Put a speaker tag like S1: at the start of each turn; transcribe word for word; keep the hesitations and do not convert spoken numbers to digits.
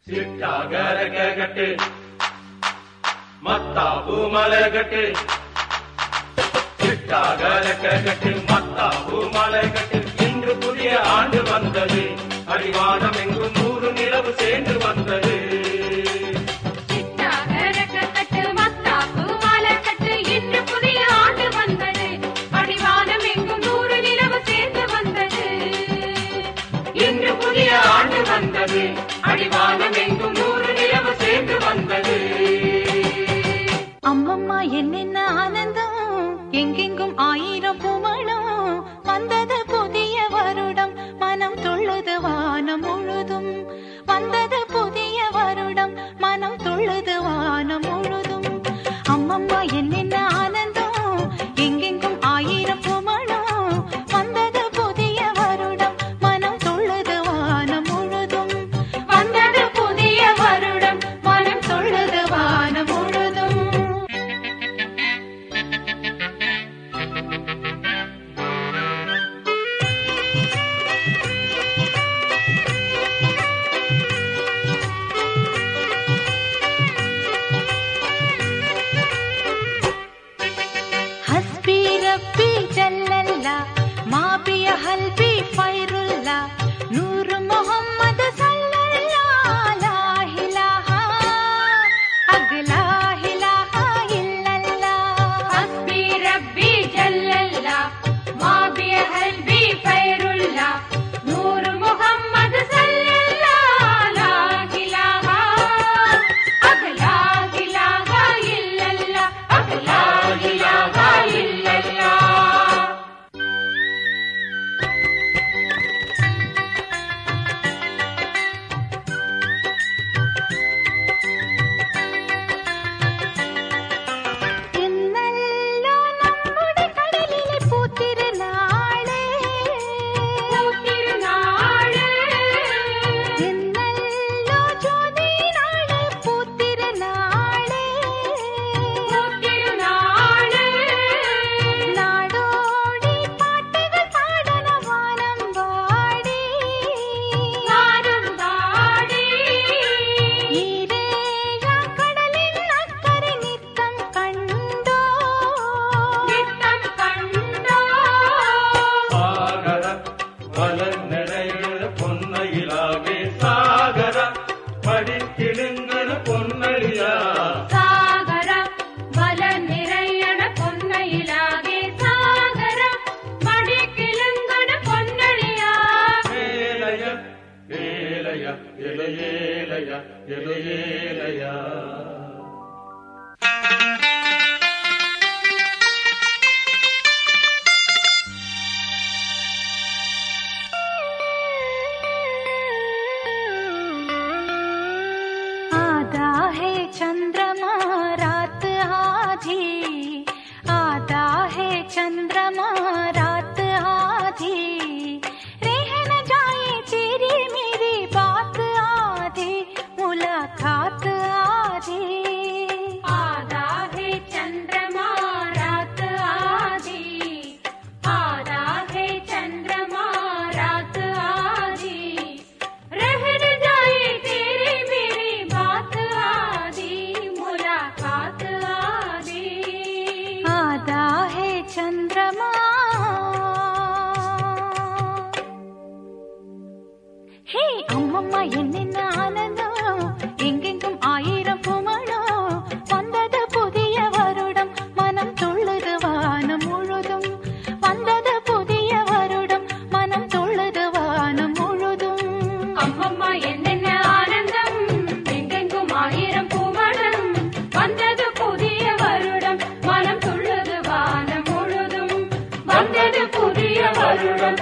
S1: சிட்டாகரகட்டு மத்தாபு மலைகட்டு சிட்டாகரகட்டு மத்தாபு மலைகட்டு இன்று புதிய ஆண்டு வந்தது அடிவானம் எங்கும் நூறு நிலவு சேர்ந்து வந்தது வந்தது அடிவானம் எங்கும் நூறு நிலவு சேர்ந்து வந்தது
S2: அம்மம்மா என்னென்ன ஆனந்தம் எங்கெங்கும் ஆயிரம் பூமணம் வந்தது புதிய வருடம் மனம் துள்ளுது வானம் முழுதும் வந்தது புதிய வருடம் மனம் துள்ளுது வானம் முழுதும் அம்மம்மா என்னென்ன ஆனந்தம் எங்கெங்கும் ஆயிரம் பூமணம் வந்தது புதிய வருடம் மனம் துள்ளுது வானம் முழுதும் வந்தது புதிய வருடம் மனம் துள்ளுது வானம் முழுதும் हस्बी रब्बी जल्लल्ला माबिया हल्बी फैरुल्ला नूर मोहम्मद सल्लल्लाह ला इलाहा अगला इलाहा इल्लल्लाह हस्बी रब्बी जल्लल्ला माबिया हल्बी फैरुल्ला नूर मोहम्मद सल्लल्लाह ला इलाहा अगला इलाहा इल्लल्लाह अगला इलाहा इल्लल्लाह ഇന്നല്ലോ നമ്മുടെ കടലിലെ പൂത്തിരുനാള് പൂത്തിരുനാള് ഇന്നല്ലോ ജ്യോതിനാള് പൂത്തിരുനാള് പൂത്തിരുനാള് നാടോടി പാട്ടുകൾ പാടണ വാനം വാടി വാനം വാടി ഈരേഴ കടലിൻ അക്കരെ നിത്തം കണ്ടോ നിത്തം കണ്ടോ
S1: சாகர மலர் நிறைய பொன்னையிலாவே சாகர படித்திடுங்கிற பொன்னழியா
S2: സാഗര വല നിറയണ പൊന്നയിലാകെ സാഗര മടിക്കിലുങ്ങണ പൊന്നഴിയാ
S1: ஏலைய ஏலைய இளையேலைய இளையேலையா
S2: आधा है चंद्रमा रात आधी आधा है चंद्रमा रात आधी रह न जाए तेरी मेरी बात आधी मुलाकात आधी आधा है चंद्रमा रात आधी आधा है चंद्रमा रात आधी रह न जाए तेरी मेरी बात आधी मुलाकात आधी आधा है चंद्रमा ஹே அம்மம்மா என்னென்ன ஆனந்தம் எங்கெங்கும் ஆயிரம் பூமணம் வந்தது புதிய வருடம் மனம் துள்ளுது வானம் முழுதும் வந்தது புதிய வருடம் மனம் துள்ளுது வானம் முழுதும் அம்மம்மா என்னென்ன ஆனந்தம் எங்கெங்கும் ஆயிரம் பூமணம் வந்தது புதிய வருடம் மனம் துள்ளுது வானம் முழுதும் வந்தது புதிய வருடம்